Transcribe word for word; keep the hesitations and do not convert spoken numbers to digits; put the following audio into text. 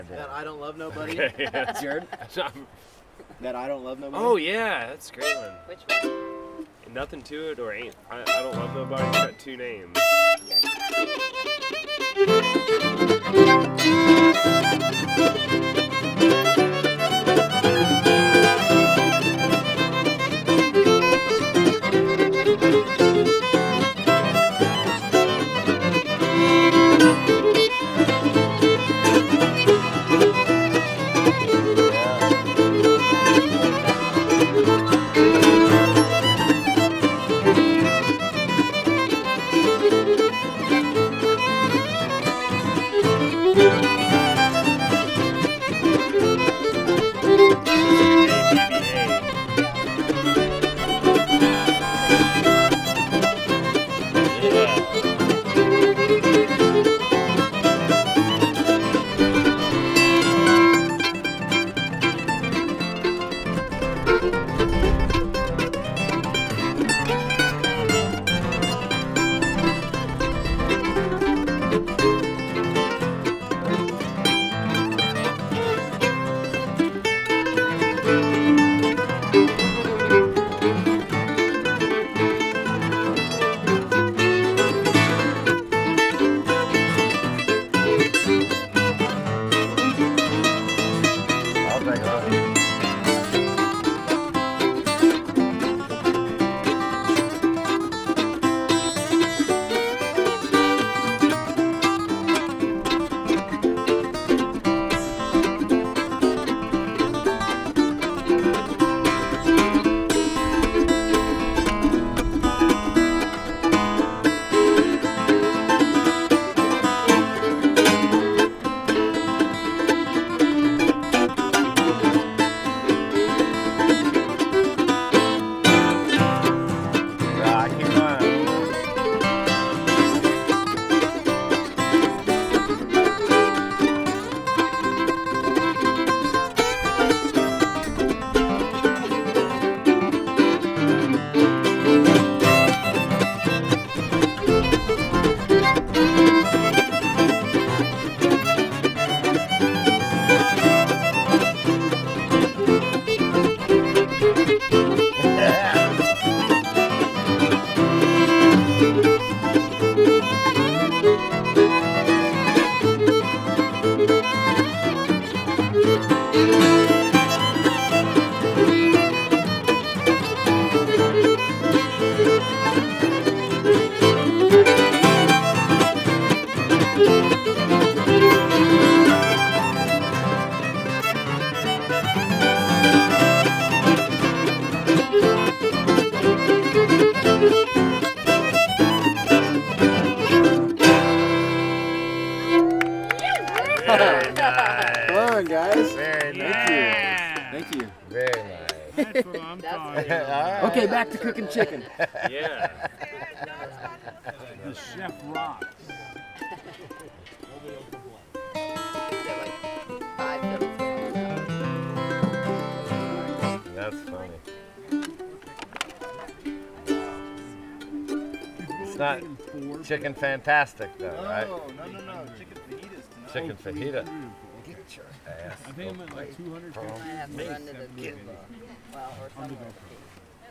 That I Don't Love Nobody. Okay. That's Jared. That I Don't Love Nobody. Oh yeah, that's a great one. Which one? Nothing to it or ain't. I, I Don't Love Nobody. It's got two names. Very nice. Come on, guys. Very nice. Thank you. Very nice. That's what I'm talking about. Okay, back to cooking chicken. Yeah. The chef rocks. That's funny. It's not chicken fantastic though, right? No, no, no, no. Chicken fajitas tonight. Chicken fajita. Get your ass. I think I'm at like two hundred fifty. I have to run to the Cuba. Well, or somewhere.